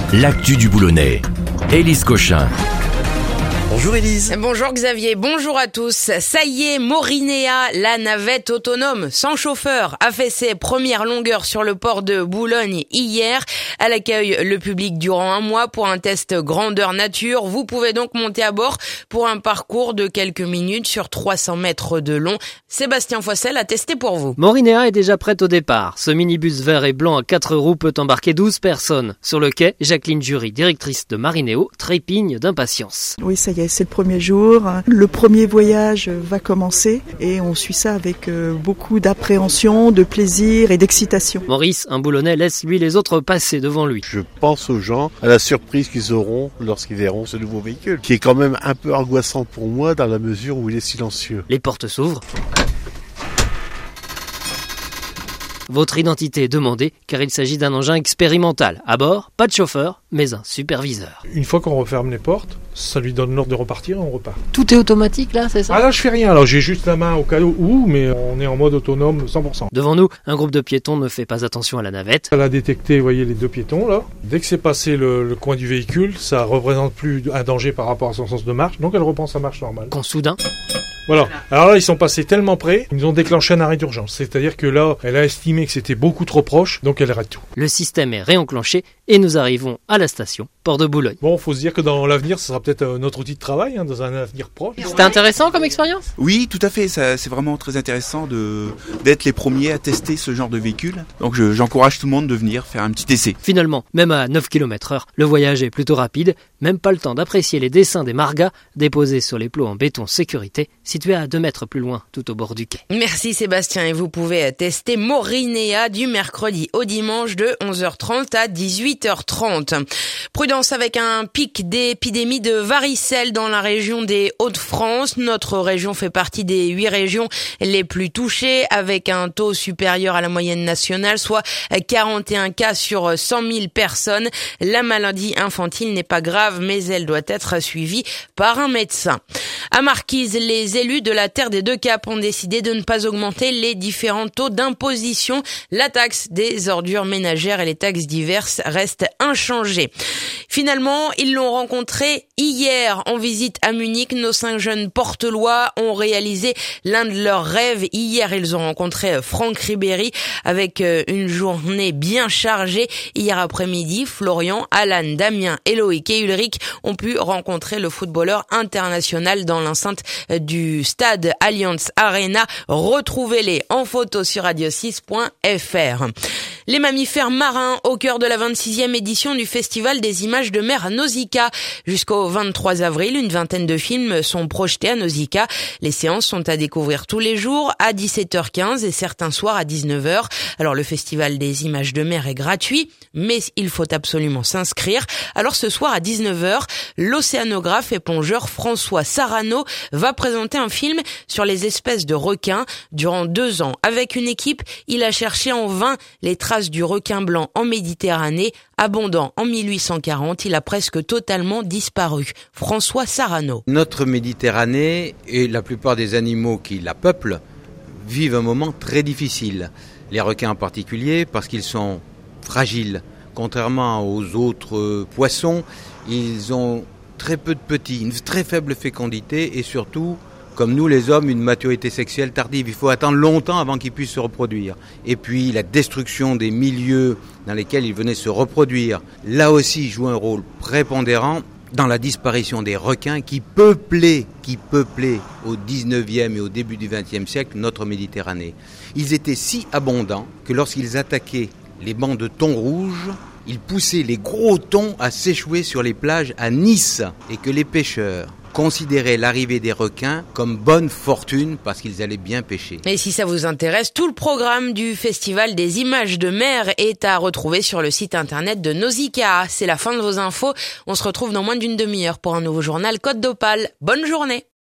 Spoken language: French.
l'actu du Boulonnais. Élise Cochin. Bonjour Élise. Bonjour Xavier, bonjour à tous. Ça y est, Morinéa, la navette autonome sans chauffeur, a fait ses premières longueurs sur le port de Boulogne hier. Elle accueille le public durant un mois pour un test grandeur nature. Vous pouvez donc monter à bord pour un parcours de quelques minutes sur 300 mètres de long. Sébastien Foissel a testé pour vous. Morinéa est déjà prête au départ. Ce minibus vert et blanc à 4 roues peut embarquer 12 personnes. Sur le quai, Jacqueline Jury, directrice de Marinéo, trépigne d'impatience. Oui, ça y est, c'est le premier jour. Le premier voyage va commencer et on suit ça avec beaucoup d'appréhension, de plaisir et d'excitation. Maurice, un Boulonnais, laisse lui les autres passer devant lui. Je pense aux gens, à la surprise qu'ils auront lorsqu'ils verront ce nouveau véhicule, qui est quand même un peu angoissant pour moi dans la mesure où il est silencieux. Les portes s'ouvrent. Votre identité est demandée car il s'agit d'un engin expérimental. À bord, pas de chauffeur, mais un superviseur. Une fois qu'on referme les portes, ça lui donne l'ordre de repartir et on repart. Tout est automatique là, c'est ça? Ah là, je fais rien. Alors j'ai juste la main au cas où, mais on est en mode autonome 100%. Devant nous, un groupe de piétons ne fait pas attention à la navette. Elle a détecté, vous voyez, les deux piétons là. Dès que c'est passé le coin du véhicule, ça représente plus un danger par rapport à son sens de marche, donc elle reprend sa marche normale. Quand soudain... Voilà. Alors là, ils sont passés tellement près, ils nous ont déclenché un arrêt d'urgence. C'est-à-dire que là, elle a estimé que c'était beaucoup trop proche, donc elle arrête tout. Le système est réenclenché et nous arrivons à la station, port de Boulogne. Bon, faut se dire que dans l'avenir, ça sera peut-être notre outil de travail, dans un avenir proche. C'était intéressant comme expérience? Oui, tout à fait. C'est vraiment très intéressant d'être les premiers à tester ce genre de véhicule. Donc j'encourage tout le monde de venir faire un petit essai. Finalement, même à 9 km/h, le voyage est plutôt rapide. Même pas le temps d'apprécier les dessins des margas déposés sur les plots en béton sécurité, situés à 2 mètres plus loin, tout au bord du quai. Merci Sébastien et vous pouvez tester Morinéa du mercredi au dimanche de 11h30 à 18h30. Prudence avec un pic d'épidémie de varicelle dans la région des Hauts-de-France. Notre région fait partie des 8 régions les plus touchées avec un taux supérieur à la moyenne nationale, soit 41 cas sur 100 000 personnes. La maladie infantile n'est pas grave, mais elle doit être suivie par un médecin. À Marquise, les élus de la Terre des Deux Caps ont décidé de ne pas augmenter les différents taux d'imposition. La taxe des ordures ménagères et les taxes diverses restent inchangées. Finalement, ils l'ont rencontré hier en visite à Munich. Nos 5 jeunes portelois ont réalisé l'un de leurs rêves. Hier, ils ont rencontré Franck Ribéry avec une journée bien chargée. Hier après-midi, Florian, Alan, Damien, Eloïc et Ulrich ont pu rencontrer le footballeur international dans l'enceinte du stade Allianz Arena. Retrouvez-les en photo sur radio6.fr. Les mammifères marins au cœur de la 26e édition du Festival des images de mer à Nausicaa. Jusqu'au 23 avril, une vingtaine de films sont projetés à Nausicaa. Les séances sont à découvrir tous les jours à 17h15 et certains soirs à 19h. Alors le Festival des images de mer est gratuit, mais il faut absolument s'inscrire. Alors ce soir à 19h, l'océanographe et plongeur François Sarano va présenter un film sur les espèces de requins. Durant 2 ans, avec une équipe, il a cherché en vain les traces du requin blanc en Méditerranée. Abondant en 1840, il a presque totalement disparu. François Sarano. Notre Méditerranée et la plupart des animaux qui la peuplent vivent un moment très difficile. Les requins en particulier parce qu'ils sont fragiles. Contrairement aux autres poissons, ils ont très peu de petits, une très faible fécondité et surtout, comme nous les hommes, une maturité sexuelle tardive. Il faut attendre longtemps avant qu'ils puissent se reproduire. Et puis la destruction des milieux dans lesquels ils venaient se reproduire, là aussi joue un rôle prépondérant dans la disparition des requins qui peuplaient au 19e et au début du 20e siècle notre Méditerranée. Ils étaient si abondants que lorsqu'ils attaquaient les bancs de thon rouge, ils poussaient les gros thons à s'échouer sur les plages à Nice et que les pêcheurs considéraient l'arrivée des requins comme bonne fortune parce qu'ils allaient bien pêcher. Et si ça vous intéresse, tout le programme du Festival des images de mer est à retrouver sur le site internet de Nausicaa. C'est la fin de vos infos. On se retrouve dans moins d'une demi-heure pour un nouveau journal Côte d'Opale. Bonne journée.